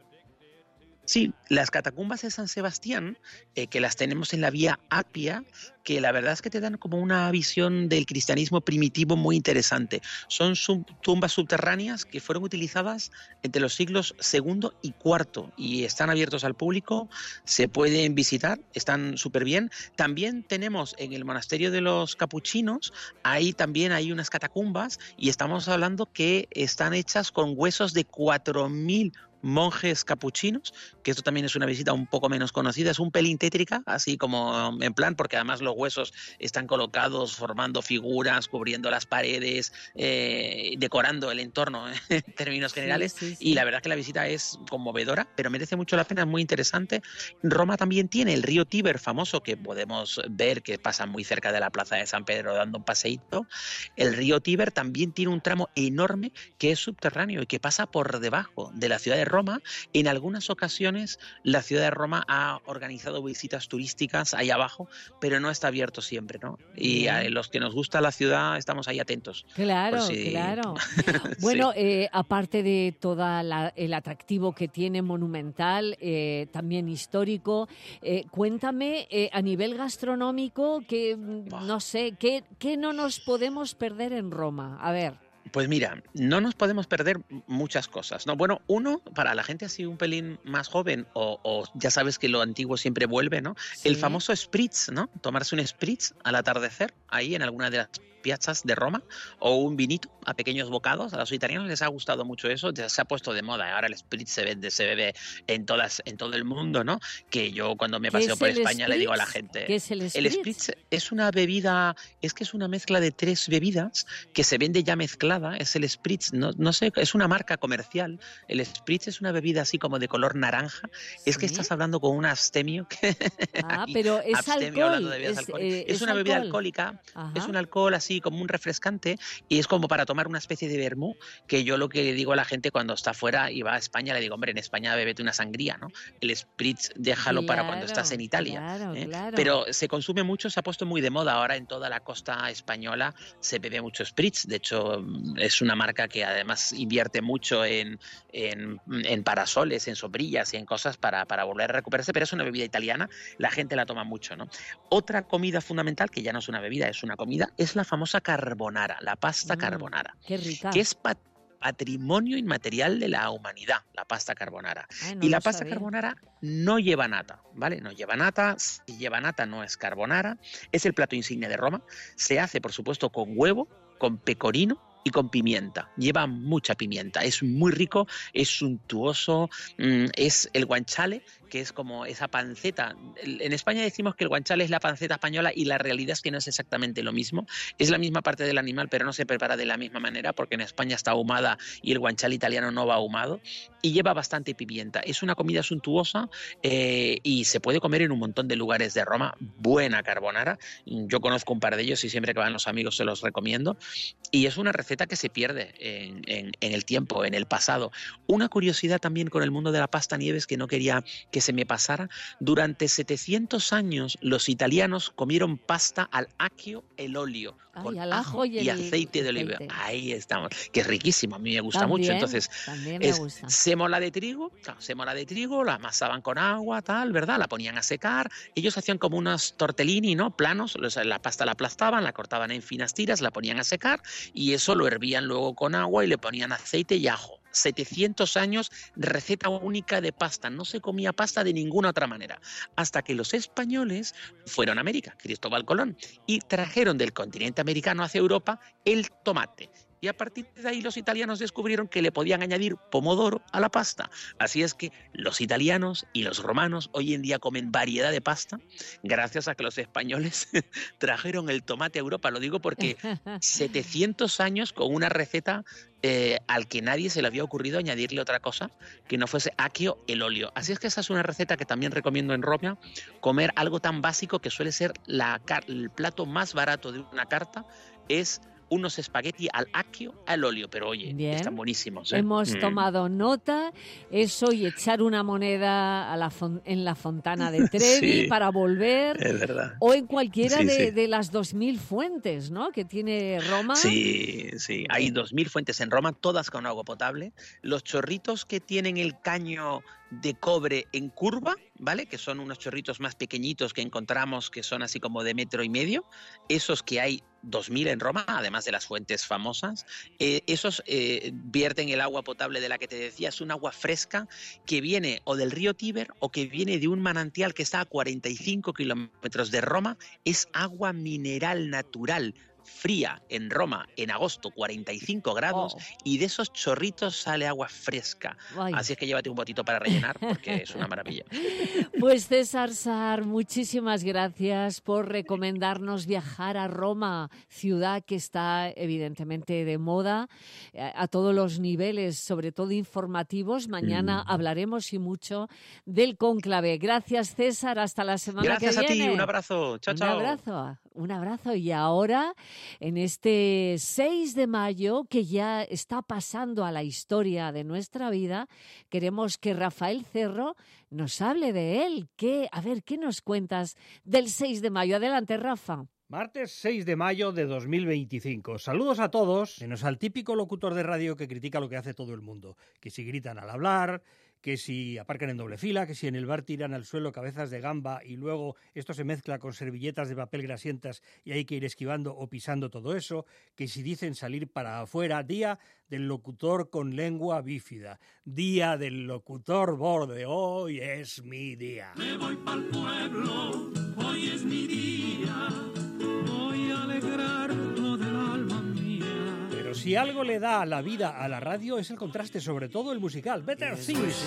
Sí, las catacumbas de San Sebastián, eh, que las tenemos en la Vía Apia, que la verdad es que te dan como una visión del cristianismo primitivo muy interesante. Son sub- tumbas subterráneas que fueron utilizadas entre los siglos segundo y cuarto y están abiertos al público, se pueden visitar, están súper bien. También tenemos en el monasterio de los capuchinos, ahí también hay unas catacumbas y estamos hablando que están hechas con huesos de cuatro mil monjes capuchinos, que esto también es una visita un poco menos conocida, es un pelín tétrica, así como en plan, porque además los huesos están colocados formando figuras, cubriendo las paredes, eh, decorando el entorno en términos generales, Sí, sí, sí. y la verdad que la visita es conmovedora, pero merece mucho la pena, es muy interesante. Roma también tiene el río Tíber famoso, que podemos ver que pasa muy cerca de la plaza de San Pedro dando un paseíto. El río Tíber también tiene un tramo enorme que es subterráneo y que pasa por debajo de la ciudad de Roma. En algunas ocasiones la ciudad de Roma ha organizado visitas turísticas ahí abajo, pero no está abierto siempre, ¿no? Y Bien. a los que nos gusta la ciudad estamos ahí atentos. Claro, por si- claro. Sí. Bueno, eh, aparte de todo el atractivo que tiene monumental, eh, también histórico, eh, cuéntame eh, a nivel gastronómico que, mm, no sé, ¿qué, qué no nos podemos perder en Roma? A ver. Pues mira, no nos podemos perder muchas cosas, ¿no? Bueno, uno, para la gente así un pelín más joven, o, o ya sabes que lo antiguo siempre vuelve, ¿no? Sí. El famoso spritz, ¿no? Tomarse un spritz al atardecer, ahí en alguna de las piazzas de Roma, o un vinito a pequeños bocados. A los italianos les ha gustado mucho eso, ya se ha puesto de moda. Ahora el spritz se vende, se bebe en todas, en todo el mundo, ¿no? Que yo cuando me ¿Qué paseo es por el España le digo a la spritz? gente. ¿Qué es el El spritz? spritz es una bebida, es que es una mezcla de tres bebidas que se vende ya mezclada, es el spritz, no, no sé, es una marca comercial. El spritz es una bebida así como de color naranja. Es que Sí. estás hablando con un abstemio. que- Ah, ahí, pero es abstemio hablando alcohol. de bebidas Es, alcohólicas. eh, Es es una bebida alcohol. alcohólica, Ajá. es un alcohol así como un refrescante y es como para tomar una especie de vermú, que yo lo que le digo a la gente cuando está fuera y va a España, le digo, hombre, en España bébete una sangría, ¿no? El spritz déjalo para cuando estás en Italia. Claro, ¿eh? claro. Pero se consume mucho, se ha puesto muy de moda ahora en toda la costa española, se bebe mucho spritz. De hecho, es una marca que además invierte mucho en, en, en parasoles, en sombrillas y en cosas para, para volver a recuperarse, pero es una bebida italiana, la gente la toma mucho, ¿no? Otra comida fundamental, que ya no es una bebida, es una comida, es la famosa carbonara, la pasta Mm, carbonara, Qué rica. que es pa- patrimonio inmaterial de la humanidad, la pasta carbonara. Ay, no Y la lo pasta sabía. carbonara no lleva nata, ¿vale? No lleva nata, si lleva nata no es carbonara, es el plato insignia de Roma, se hace por supuesto con huevo, con pecorino y con pimienta, lleva mucha pimienta, es muy rico, es suntuoso, mm, es el guanciale, que es como esa panceta. En España decimos que el guanciale es la panceta española y la realidad es que no es exactamente lo mismo. Es la misma parte del animal, pero no se prepara de la misma manera porque en España está ahumada y el guanciale italiano no va ahumado y lleva bastante pimienta. Es una comida suntuosa eh, y se puede comer en un montón de lugares de Roma. Buena carbonara. Yo conozco un par de ellos y siempre que van los amigos se los recomiendo. Y es una receta que se pierde en, en, en el tiempo, en el pasado. Una curiosidad también con el mundo de la pasta Nieves que no quería que se me pasara. Durante setecientos años los italianos comieron pasta al acchio e olio, Ay, con al ajo ajo y, y el aceite de oliva. aceite. Ahí estamos, que es riquísimo, a mí me gusta mucho. También, Entonces, también me es gusta. sémola de trigo, claro, sémola de trigo, la amasaban con agua, tal, ¿verdad? La ponían a secar. Ellos hacían como unos tortellini, ¿no? Planos, o sea, la pasta la aplastaban, la cortaban en finas tiras, la ponían a secar y eso lo hervían luego con agua y le ponían aceite y ajo. setecientos años, receta única de pasta. No se comía pasta de ninguna otra manera. Hasta que los españoles fueron a América, Cristóbal Colón, y trajeron del continente americano hacia Europa el tomate. Y a partir de ahí los italianos descubrieron que le podían añadir pomodoro a la pasta. Así es que los italianos y los romanos hoy en día comen variedad de pasta gracias a que los españoles trajeron el tomate a Europa. Lo digo porque setecientos años con una receta eh, al que nadie se le había ocurrido añadirle otra cosa que no fuese acchio el óleo. Así es que esa es una receta que también recomiendo en Roma, comer algo tan básico que suele ser la, el plato más barato de una carta, es unos espagueti al acchio al óleo, pero oye, Bien. están buenísimos. ¿eh? Hemos Mm. tomado nota, eso y echar una moneda a la fon- en la Fontana de Trevi Sí, para volver, es verdad. o en cualquiera Sí, de, sí. de las dos mil fuentes, ¿no?, que tiene Roma. Sí, sí, hay dos mil fuentes en Roma, todas con agua potable. Los chorritos que tienen el caño de cobre en curva, ¿vale?, que son unos chorritos más pequeñitos que encontramos, que son así como de metro y medio, esos que hay dos mil en Roma, además de las fuentes famosas, eh, esos eh, vierten el agua potable de la que te decía, es un agua fresca que viene o del río Tíber o que viene de un manantial que está a cuarenta y cinco kilómetros de Roma, es agua mineral natural, fría en Roma en agosto, cuarenta y cinco grados, Oh. y de esos chorritos sale agua fresca. Ay. Así es que llévate un botito para rellenar porque es una maravilla. Pues César Sar, muchísimas gracias por recomendarnos viajar a Roma, ciudad que está evidentemente de moda eh, a todos los niveles, sobre todo informativos. Mañana Mm. hablaremos y mucho del cónclave. Gracias, César, hasta la semana Gracias que a ti, viene. un abrazo. Chao, Un chao. abrazo, un abrazo. Y ahora, en este seis de mayo, que ya está pasando a la historia de nuestra vida, queremos que Rafael Cerro nos hable de él. ¿Qué? A ver, ¿qué nos cuentas del seis de mayo? Adelante, Rafa. Martes seis de mayo de dos mil veinticinco. Saludos a todos, menos al típico locutor de radio que critica lo que hace todo el mundo. Que si gritan al hablar, que si aparcan en doble fila, que si en el bar tiran al suelo cabezas de gamba y luego esto se mezcla con servilletas de papel grasientas y hay que ir esquivando o pisando todo eso, que si dicen salir para afuera, día del locutor con lengua bífida, día del locutor borde, hoy es mi día. Me voy pa'l pueblo, hoy es mi día, voy a alegrarlo del alma mía. Pero si algo le da la vida a la radio es el contraste, sobre todo el musical. Better Things.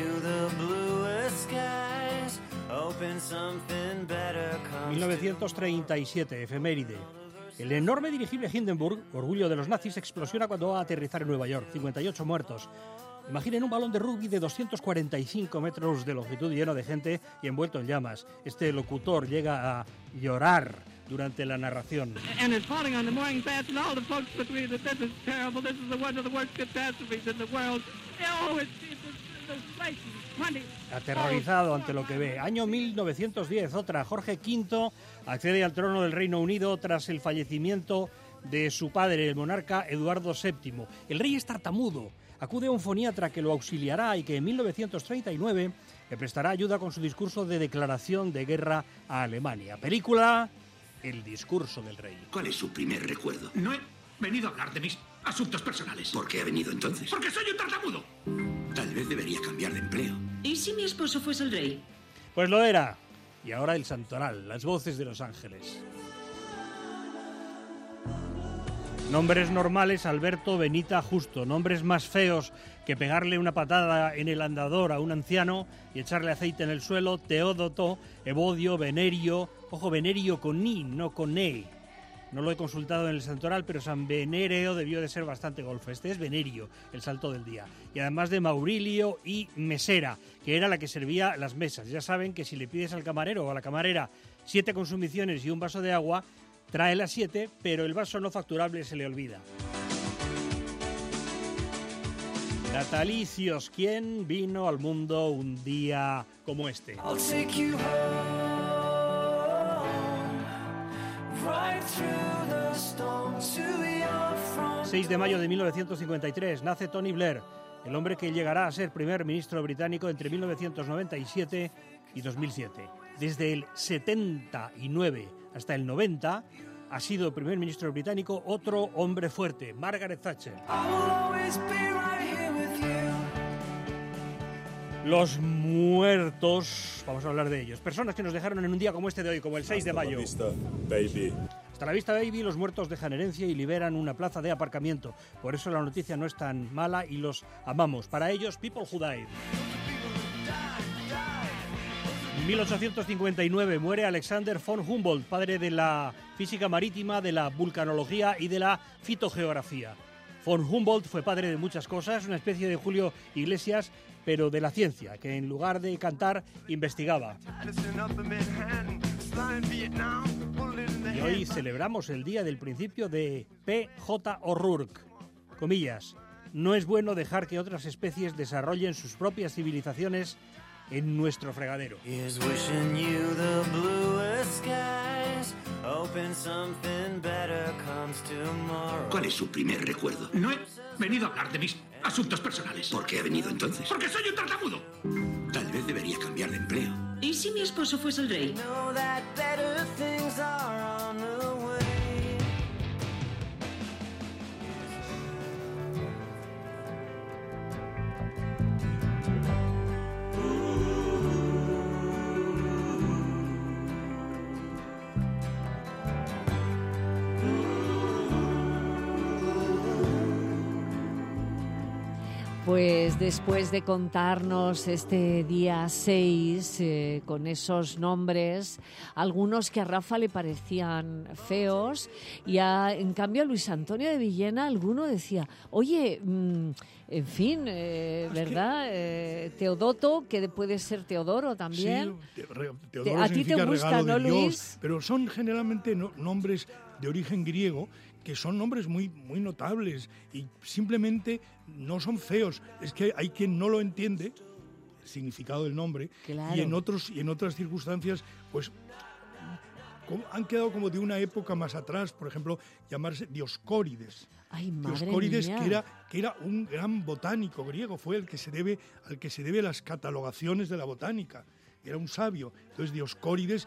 mil novecientos treinta y siete, efeméride. El enorme dirigible Hindenburg, orgullo de los nazis, explosiona cuando va a aterrizar en Nueva York. cincuenta y ocho muertos. Imaginen un balón de rugby de doscientos cuarenta y cinco metros de longitud lleno de gente y envuelto en llamas. Este locutor llega a llorar durante la narración. And it's falling on the morning fast, and all the folks agree that this is terrible. This is one of the worst catastrophes in the world. Oh, it's, it's, it's, it's like twenty. Aterrorizado ante lo que ve. Año mil novecientos diez, otra. Jorge quinto accede al trono del Reino Unido tras el fallecimiento de su padre, el monarca Eduardo séptimo. El rey es tartamudo. Acude a un foniatra que lo auxiliará y que en mil novecientos treinta y nueve le prestará ayuda con su discurso de declaración de guerra a Alemania. Película El discurso del rey. ¿Cuál es su primer recuerdo? No he venido a hablar de mis asuntos personales. ¿Por qué ha venido entonces? ¡Porque soy un tartamudo! Tal vez debería cambiar de empleo. ¿Y si mi esposo fuese el rey? Pues lo era. Y ahora el santoral, las voces de los ángeles. Nombres normales, Alberto, Benita, Justo. Nombres más feos que pegarle una patada en el andador a un anciano y echarle aceite en el suelo, Teódoto, Evodio, Venerio. Ojo, Venerio con I, no con E. No lo he consultado en el santoral, pero San Venereo debió de ser bastante golfo. Este es Venerio, el salto del día. Y además de Maurilio y Mesera, que era la que servía las mesas. Ya saben que si le pides al camarero o a la camarera siete consumiciones y un vaso de agua, trae las siete, pero el vaso no facturable se le olvida. Natalicios, ¿quién vino al mundo un día como este? seis de mayo de mil novecientos cincuenta y tres, nace Tony Blair, el hombre que llegará a ser primer ministro británico entre mil novecientos noventa y siete y dos mil siete. Desde el setenta y nueve hasta el noventa ha sido primer ministro británico otro hombre fuerte, Margaret Thatcher. Los muertos, vamos a hablar de ellos. Personas que nos dejaron en un día como este de hoy, como el seis de mayo. Hasta la vista, baby, los muertos dejan herencia y liberan una plaza de aparcamiento. Por eso la noticia no es tan mala y los amamos. Para ellos, People Who Died. En mil ochocientos cincuenta y nueve muere Alexander von Humboldt, padre de la física marítima, de la vulcanología y de la fitogeografía. Von Humboldt fue padre de muchas cosas, una especie de Julio Iglesias, pero de la ciencia, que en lugar de cantar, investigaba. Y hoy celebramos el día del principio de P J O'Rourke. Comillas, no es bueno dejar que otras especies desarrollen sus propias civilizaciones en nuestro fregadero. ¿Cuál es su primer recuerdo? No he venido a hablar de mis asuntos personales. ¿Por qué ha venido entonces? ¡Porque soy un tartamudo! Tal vez debería cambiar de empleo. ¿Y si mi esposo fuese el rey? Pues después de contarnos este día seis, eh, con esos nombres, algunos que a Rafa le parecían feos, y a, en cambio a Luis Antonio de Villena alguno decía, oye, mmm, en fin, eh, ¿verdad? Eh, Teodoto, que puede ser Teodoro también. Sí, te, re, Teodoro ¿A ti te gusta, no, Luis? Dios, pero son generalmente no, nombres de origen griego, que son nombres muy, muy notables y simplemente no son feos. Es que hay quien no lo entiende, el significado del nombre, claro. y en otros y en otras circunstancias, pues han quedado como de una época más atrás. Por ejemplo, llamarse Dioscórides. Ay, madre Dioscórides, mía. que era que era un gran botánico griego, fue el que se debe al que se debe las catalogaciones de la botánica. Era un sabio. Entonces Dioscórides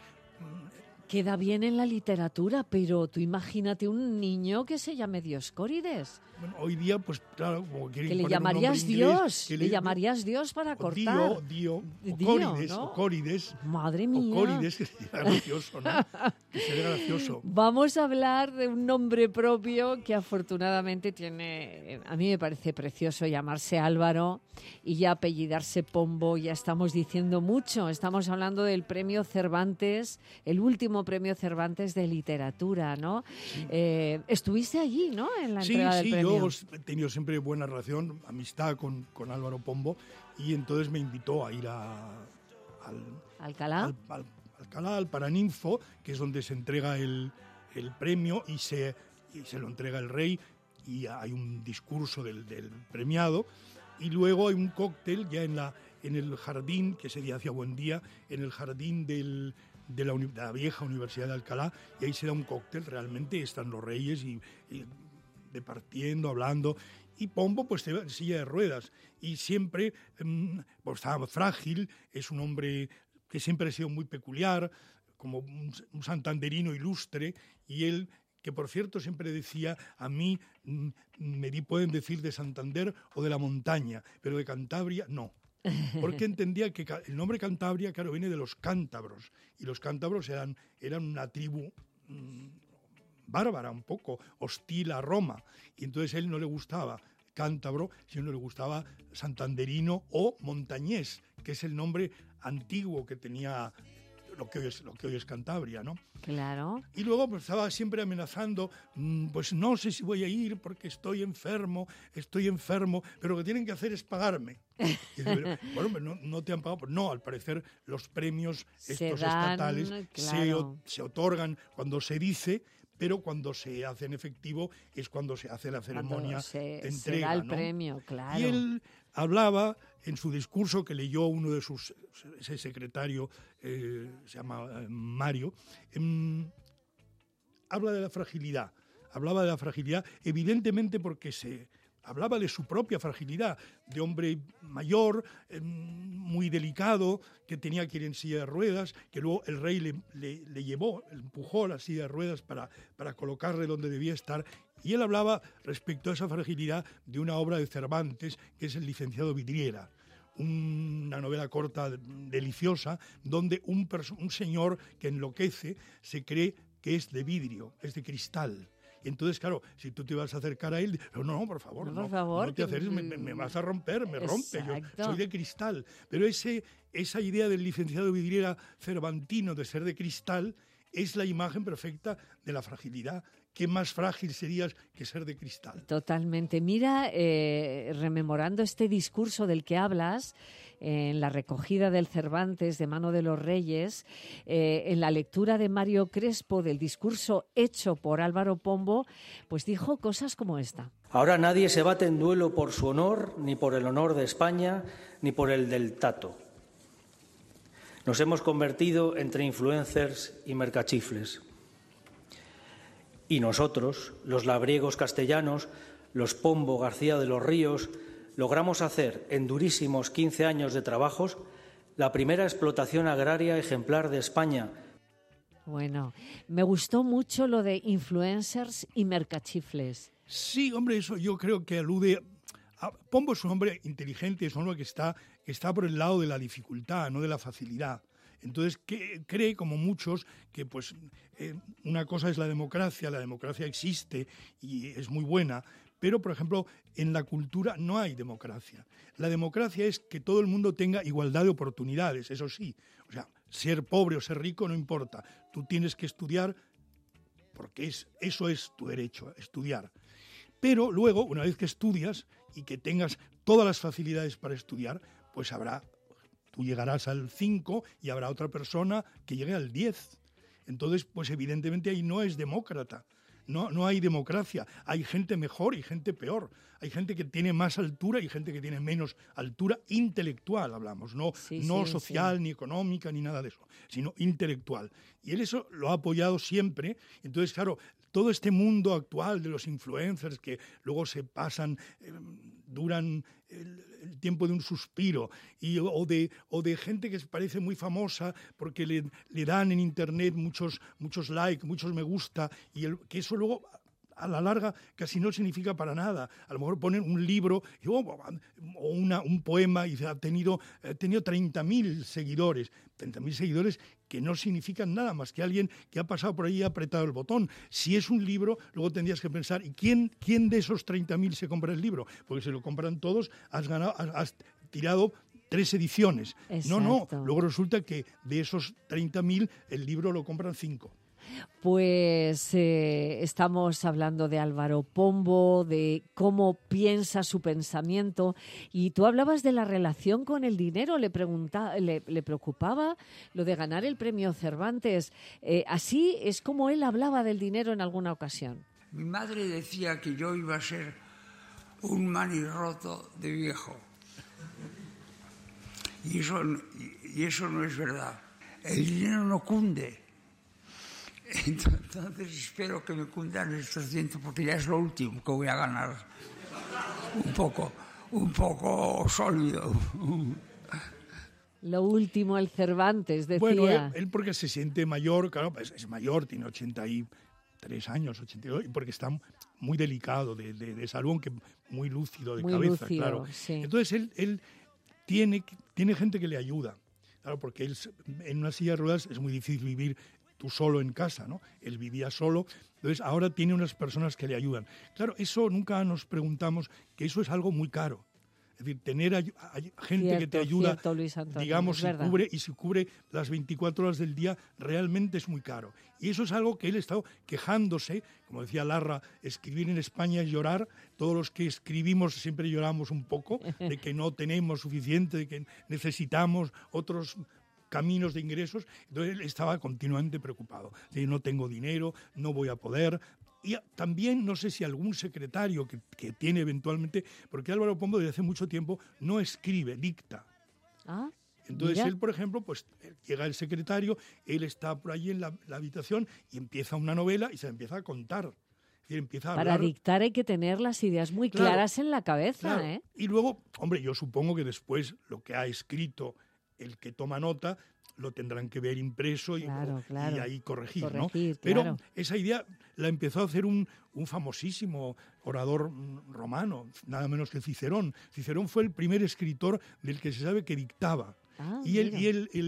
queda bien en la literatura, pero tú imagínate un niño que se llame Dioscórides. Bueno, hoy día, pues claro, como quieren que le poner llamarías un nombre Dios, inglés, que le, le llamarías Dios para cortar. Dio, Dio, Dio, Ocórides, ¿no? Ocórides. Madre mía. Ocórides, que sería gracioso, ¿no? Que sería gracioso. Vamos a hablar de un nombre propio que afortunadamente tiene, a mí me parece precioso llamarse Álvaro y ya apellidarse Pombo, ya estamos diciendo mucho. Estamos hablando del premio Cervantes, el último premio Cervantes de literatura, ¿no? Sí. Eh, estuviste allí, ¿no? En la sí, entrega del sí, premio. Yo he tenido siempre buena relación, amistad con, con Álvaro Pombo, y entonces me invitó a ir a, al, ¿Alcalá? Al, al, Alcalá, al Paraninfo, que es donde se entrega el, el premio y se, y se lo entrega el rey, y hay un discurso del, del premiado, y luego hay un cóctel ya en, la, en el jardín, que ese día hacía buen día, en el jardín del... De la, de la vieja Universidad de Alcalá, y ahí se da un cóctel, realmente están los reyes y, y departiendo, hablando, y Pombo pues en silla de ruedas, y siempre um, pues, estaba frágil, es un hombre que siempre ha sido muy peculiar, como un, un santanderino ilustre, y él, que por cierto siempre decía, a mí mm, me di, pueden decir de Santander o de la montaña, pero de Cantabria no. Porque entendía que el nombre Cantabria, claro, viene de los cántabros, y los cántabros eran, eran una tribu mmm, bárbara, un poco hostil a Roma, y entonces a él no le gustaba cántabro, sino le gustaba santanderino o montañés, que es el nombre antiguo que tenía lo que hoy es, lo que hoy es Cantabria, ¿no? Claro. Y luego pues, estaba siempre amenazando, mmm, pues no sé si voy a ir porque estoy enfermo, estoy enfermo, pero lo que tienen que hacer es pagarme. Y dice, bueno, no, no te han pagado. Pues no, al parecer los premios estos se dan, estatales claro. se, se otorgan cuando se dice, pero cuando se hace en efectivo es cuando se hace la ceremonia se, de entrega. Se da el ¿no? premio, claro. Y él hablaba en su discurso que leyó uno de sus, ese secretario, eh, se llama eh, Mario, eh, habla de la fragilidad, hablaba de la fragilidad, evidentemente porque se hablaba de su propia fragilidad, de hombre mayor, eh, muy delicado, que tenía que ir en silla de ruedas, que luego el rey le, le, le llevó, le empujó a la silla de ruedas para, para colocarle donde debía estar. Y él hablaba respecto a esa fragilidad de una obra de Cervantes, que es El licenciado Vidriera, una novela corta deliciosa, donde un, un señor que enloquece se cree que es de vidrio, es de cristal. Y entonces, claro, si tú te vas a acercar a él, no, no, por favor, no, por favor, no te acerques, me, me vas a romper, me rompe, yo soy de cristal. Pero ese, esa idea del licenciado Vidriera Cervantino de ser de cristal es la imagen perfecta de la fragilidad. ¿Qué más frágil serías que ser de cristal? Totalmente. Mira, eh, rememorando este discurso del que hablas, eh, en la recogida del Cervantes de mano de los Reyes, eh, en la lectura de Mario Crespo del discurso hecho por Álvaro Pombo, pues dijo cosas como esta. Ahora nadie se bate en duelo por su honor, ni por el honor de España, ni por el del Tato. Nos hemos convertido entre influencers y mercachifles. Y nosotros, los labriegos castellanos, los Pombo García de los Ríos, logramos hacer en durísimos quince años de trabajos la primera explotación agraria ejemplar de España. Bueno, me gustó mucho lo de influencers y mercachifles. Sí, hombre, eso yo creo que alude... A... Pombo es un hombre inteligente, es un hombre que está, que está por el lado de la dificultad, no de la facilidad. Entonces, que, cree, como muchos, que pues eh, una cosa es la democracia, la democracia existe y es muy buena, pero, por ejemplo, en la cultura no hay democracia. La democracia es que todo el mundo tenga igualdad de oportunidades, eso sí. O sea, ser pobre o ser rico no importa. Tú tienes que estudiar porque es, eso es tu derecho, estudiar. Pero luego, una vez que estudias y que tengas todas las facilidades para estudiar, pues habrá... Tú llegarás al cinco y habrá otra persona que llegue al diez. Entonces, pues evidentemente ahí no es demócrata. No, no hay democracia. Hay gente mejor y gente peor. Hay gente que tiene más altura y gente que tiene menos altura intelectual, hablamos. No, sí, no sí, social, sí. ni económica, ni nada de eso, sino intelectual. Y él eso lo ha apoyado siempre. Entonces, claro, todo este mundo actual de los influencers que luego se pasan, eh, duran el, el tiempo de un suspiro, y, o, de, o de gente que se parece muy famosa porque le, le dan en internet muchos, muchos likes, muchos me gusta, y el, que eso luego... a la larga casi no significa para nada. A lo mejor ponen un libro o una, un poema y ha tenido, ha tenido treinta mil seguidores. treinta mil seguidores que no significan nada más que alguien que ha pasado por ahí y ha apretado el botón. Si es un libro, luego tendrías que pensar, ¿y quién, quién de esos treinta mil se compra el libro? Porque si lo compran todos, has ganado, has, has tirado tres ediciones. Exacto. No, no. Luego resulta que de esos treinta mil el libro lo compran cinco. Pues eh, estamos hablando de Álvaro Pombo, de cómo piensa su pensamiento, y tú hablabas de la relación con el dinero, le, pregunta, le, le preocupaba lo de ganar el premio Cervantes. Eh, así es como él hablaba del dinero en alguna ocasión. Mi madre decía que yo iba a ser un manirroto de viejo, y eso, y eso no es verdad. El dinero no cunde. Entonces espero que me cundan estos cientos, porque ya es lo último que voy a ganar. Un poco, un poco sólido. Lo último, el Cervantes, decía. Bueno, él, él porque se siente mayor, claro, es, es mayor, tiene ochenta y tres años, ochenta y dos, y porque está muy delicado de, de, de salud, aunque muy lúcido de muy cabeza, lúcido, claro. Sí. Entonces él, él tiene, tiene gente que le ayuda, claro, porque él en una silla de ruedas es muy difícil vivir tú solo en casa, ¿no? Él vivía solo, entonces ahora tiene unas personas que le ayudan. Claro, eso nunca nos preguntamos, que eso es algo muy caro. Es decir, tener ay- ay- gente Cierto, que te ayuda, cierto, Luis Antonio, digamos, es si verdad. cubre, y si cubre las veinticuatro horas del día, realmente es muy caro. Y eso es algo que él ha estado quejándose, como decía Larra, escribir en España es llorar. Todos los que escribimos siempre lloramos un poco, de que no tenemos suficiente, de que necesitamos otros caminos de ingresos. Entonces él estaba continuamente preocupado. De no tengo dinero, no voy a poder. Y también no sé si algún secretario que, que tiene eventualmente, porque Álvaro Pombo desde hace mucho tiempo no escribe, dicta. Ah, Entonces mira. él, por ejemplo, pues llega el secretario, él está por allí en la, la habitación y empieza una novela y se empieza a contar. Es decir, empieza a Para hablar. dictar hay que tener las ideas muy Claro, claras en la cabeza, Claro. ¿eh? Y luego, hombre, yo supongo que después lo que ha escrito el que toma nota lo tendrán que ver impreso y, Claro, o- claro. y ahí corregir, Corregir, ¿no? Pero claro. esa idea la empezó a hacer un, un famosísimo orador mm, romano, nada menos que Cicerón. Cicerón fue el primer escritor del que se sabe que dictaba. Ah, y él, mira. y él, él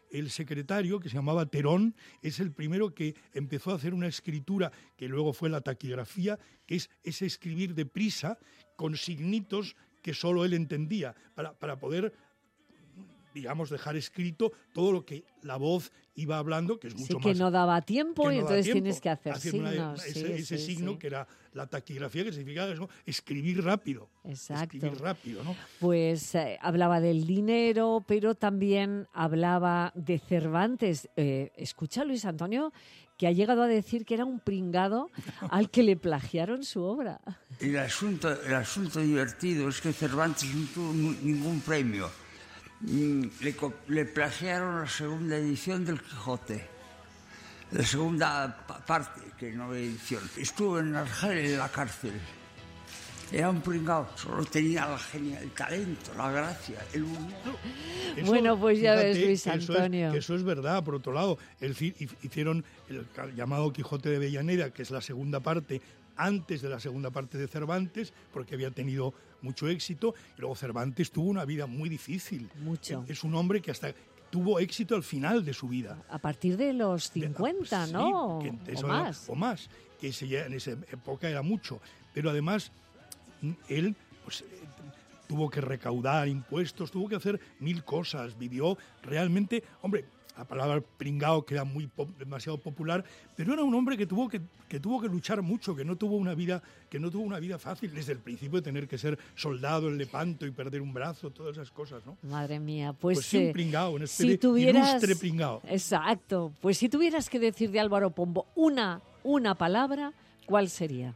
el secretario, que se llamaba Terón, es el primero que empezó a hacer una escritura que luego fue la taquigrafía, que es ese escribir deprisa con signitos que solo él entendía, para, para poder, digamos, dejar escrito todo lo que la voz iba hablando, que es mucho sí, más... que no daba tiempo no y daba entonces tiempo, tienes que hacer una- signos. ese sí, ese sí, signo sí. que era la taquigrafía, que significa eso, escribir rápido. Exacto. Escribir rápido, ¿no? Pues eh, hablaba del dinero, pero también hablaba de Cervantes. Eh, escucha, Luis Antonio, que ha llegado a decir que era un pringado al que le plagiaron su obra. El asunto, el asunto divertido es que Cervantes no tuvo nu- ningún premio. Mm, Le, co- le plagiaron la segunda edición del Quijote. La segunda pa- parte, que no hay edición. Estuvo en Argel, en la cárcel. Era un pringao, solo tenía la genia, el talento, la gracia, el humor. Eso, Bueno, pues ya ves, fíjate Luis que eso Antonio. Es, que eso es verdad, por otro lado. Es decir, hi- hicieron el ca- llamado Quijote de Avellaneda, que es la segunda parte, antes de la segunda parte de Cervantes, porque había tenido mucho éxito. Y luego Cervantes tuvo una vida muy difícil. Mucho. Es un hombre que hasta tuvo éxito al final de su vida. A partir de los cincuenta, Sí, ¿no? que o eso era- más. o más, que ese ya en esa época era mucho. Pero además, mm, él pues, eh, tuvo que recaudar impuestos, tuvo que hacer mil cosas, vivió realmente, hombre, la palabra pringao que era muy pop- demasiado popular, pero era un hombre que tuvo que, que tuvo que luchar mucho, que no tuvo una vida, que no tuvo una vida fácil desde el principio, de tener que ser soldado en Lepanto y perder un brazo, todas esas cosas, ¿no? Madre mía, pues, Pues sí, un eh, pringao, una especie si de tuvieras, ilustre pringao. Exacto. Pues si tuvieras que decir de Álvaro Pombo una, una palabra, ¿cuál sería?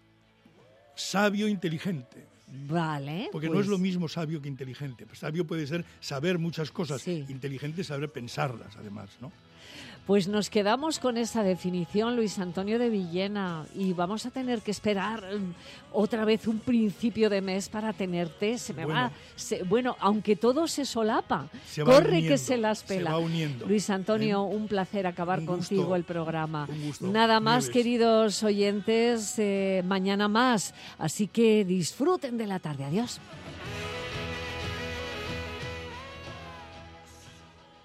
Sabio, inteligente. Vale. Porque no pues- es lo mismo sabio que inteligente. Pues sabio puede ser saber muchas cosas, inteligente saber pensarlas, además, ¿no? Pues nos quedamos con esa definición, Luis Antonio de Villena, y vamos a tener que esperar mm, otra vez un principio de mes para tenerte. Se me Bueno. va, se- bueno, aunque todo se solapa, Se va corre uniendo, que se las se pela. va uniendo. Luis Antonio, un placer acabar Un gusto, contigo el programa. un gusto, Nada más, Nieves. queridos oyentes, eh, mañana más, así que disfruten de la tarde. Adiós.